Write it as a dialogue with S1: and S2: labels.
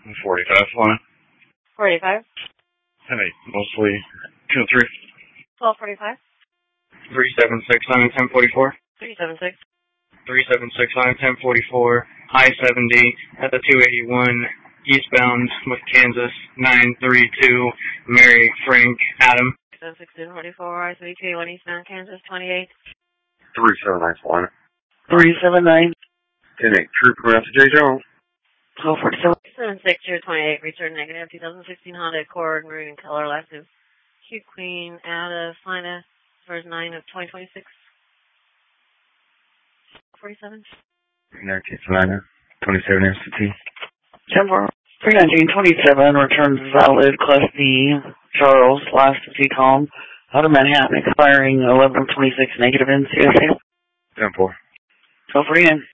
S1: 45 one.
S2: 45.
S1: 10-8, mostly 2-3.
S2: 1245.
S1: 3769 1044.
S2: 376.
S1: 3769 1044. I-70 at the 281 eastbound with Kansas 932. Mary Frank Adam.
S2: 1644. I-321 eastbound Kansas 28.
S1: 3791.
S3: 379.
S1: 10-8, Trooper F. J. Jones.
S3: 1247.
S2: 76028. Return negative. 2016 Honda Accord maroon color. Last name Q Queen out of Florida. First 9 of 2026. 47.
S1: 1929. 27 ST.
S3: 31927 returns valid Class D. Charles, last T-Com, out of Manhattan, expiring 11/26, negative NCSA.
S1: 10-4.
S3: 1249.